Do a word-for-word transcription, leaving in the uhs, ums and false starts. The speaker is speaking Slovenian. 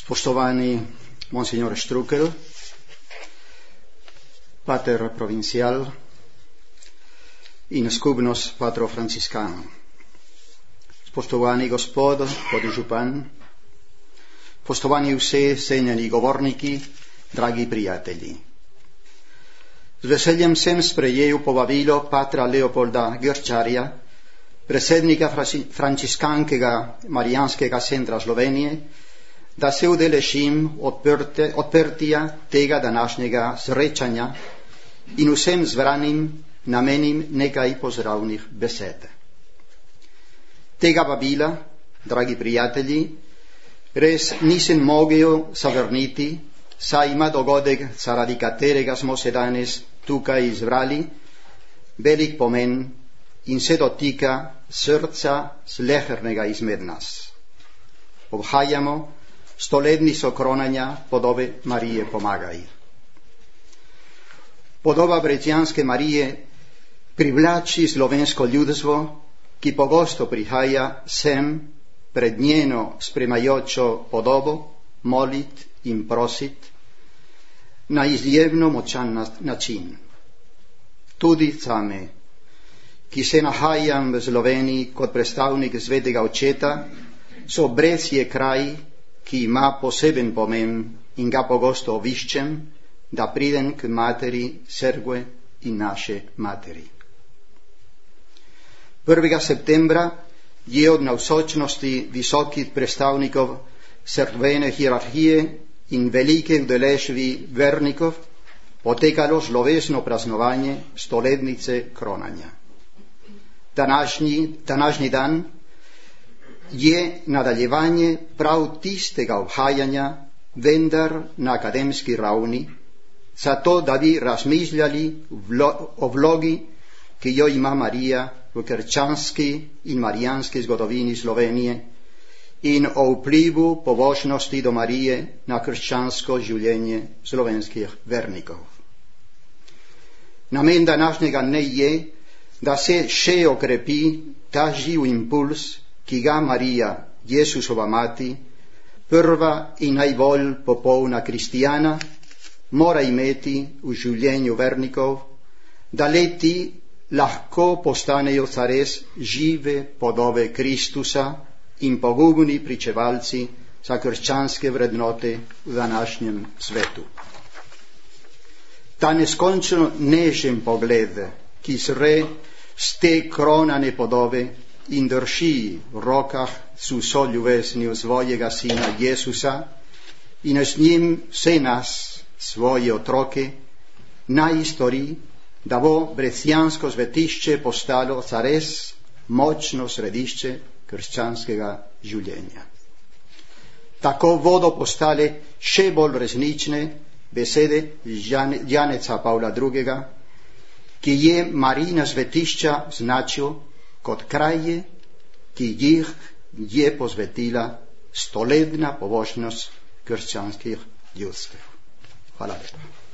Spoštovani monsignor Štrukelj, pater provincial in skupnost patrov franciskanov. Spoštovani gospod podžupan, spoštovani vsi cenjeni govorniki, dragi prijatelji. Z veseljem sem sprejel povabilo patra Leopolda Grčarja, predsednika franciskanskega Marijanskega centra Slovenije, da se udeležim odprte, odprtja tega današnjega srečanja in vsem zbranim namenim nekaj pozdravnih besed. Tega vabila, dragi prijatelji, res nisem mogel zavrniti, saj ima dogodek, zaradi katerega smo se danes tukaj izbrali, velik pomen in se dotika srca slehernega izmed nas. Obhajamo stoletnico kronanja podobe Marije Pomagaj. Podoba Brezjanske Marije privlači slovensko ljudstvo, ki pogosto prihaja sem pred njeno spremajočo podobo molit in prosit na izjemno močan način. Tudi zame, ki se nahajam v Sloveniji kot predstavnik Svetega Očeta, so Brezje kraj, ki ima poseben pomen in ga pogosto obiščem, da pridem k materi Cerkve in naše materi. prvega septembra je od navzočnosti visokih predstavnikov cerkvene hierarhije in velike udeležbi vernikov potekalo slovesno praznovanje stoletnice kronanja. Današnji, današnji dan je nadaljevanje prav tistega obhajanja, vendar na akademski ravni, zato da bi razmišljali o vlogi, ki jo ima Marija v krščanski in marijanski zgodovini Slovenije in o vplivu pobožnosti do Marije na krščansko življenje slovenskih vernikov. Namen današnjega dne je, da se še okrepi ta živ impuls, ki ga Marija, Jesusova mati, prva in najbolj popolna kristijana, mora imeti v življenju vernikov, da leti lahko postanejo zares žive podobe Kristusa in pogumni pričevalci za krščanske vrednote v današnjem svetu. Ta neskončno nežen pogled, ki zre z te kronane podobe in drži v rokah z vso ljubeznijo svojega sina Jesusa in z njim vse nas, svoje otroke, naj stori, da bo Brezjansko svetišče postalo zares močno središče krščanskega življenja. Tako bodo postale še bolj resnične besede Janeza Pavla drugega, ki je Marijina svetišča značil kot kraje, ki jih je posvetila stoletna pobožnost krščanskih ljudstev. Hvala lepa.